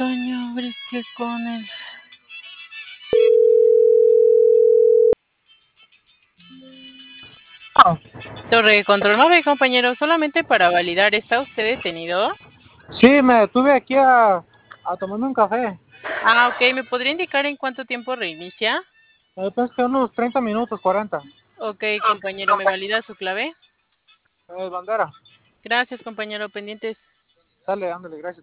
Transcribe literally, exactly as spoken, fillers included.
Toño Brisque con el... Ah, Torre de control nueve, compañero, solamente para validar, ¿está usted detenido? sí, me detuve aquí a, a tomarme un café. Ah, ok, ¿me podría indicar en cuánto tiempo reinicia? Me pensé que unos treinta minutos, cuarenta. Ok, compañero, ¿me valida su clave? Eh, bandera. Gracias, compañero, pendientes. Sale, ándale, gracias.